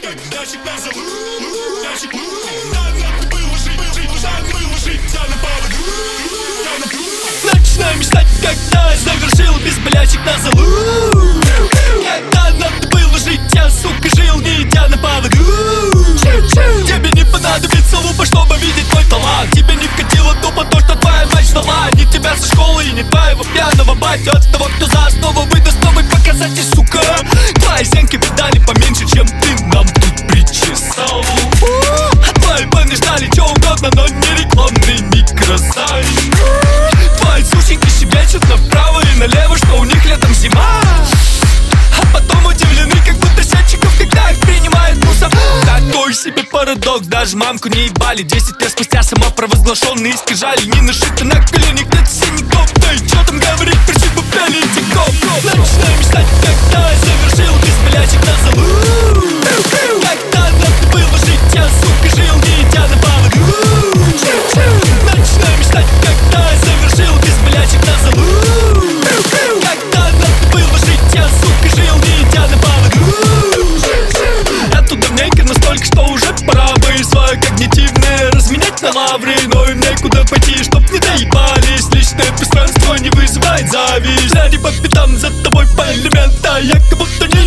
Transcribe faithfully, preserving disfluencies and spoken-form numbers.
Дальше назад, дальше надо было жить, надо было жить, надо было. Начинаю мечтать, когда завершил без болячек на залу. Когда надо было жить, я, сука, жил, не идя на поводу. Тебе не понадобится лупа, чтобы видеть твой талант. Тебе не вкатило тупо то, что твоя мать ждала. Не тебя со школы и не твоего пьяного батю. От того, кто за основу выдаст новый показатель, сука. Твои зенки педали поменьше, чем ты нам тут причесал. А твои баны ждали чё угодно, но не рекламный микросайт. Твои сушеньки щебечут направо и налево, что у них летом зима. А потом удивлены, как будто счетчиков, когда их принимает мусор. Такой себе парадокс, даже мамку не ебали. Десять лет спустя самопровозглашенные скрижали. Не нашито на коленях, нет синяков. Да и чё там говорить, причем пели тиков. Начинаю мечтать, когда я завершил без болячек на залу. Когда надо было жить, я, сука, жил, не идя на поводу. Начинаю мечтать, когда я завершил без болячек на залу. Когда надо было жить, я, сука, жил, не идя на поводу. Это давненько настолько, что уже пора бы свое когнитивное разменять на лавры. Но им некуда пойти, чтоб не доебались. Личное пространство не вызывает зависть. Сзади по пятам за тобой по элемента, я как будто не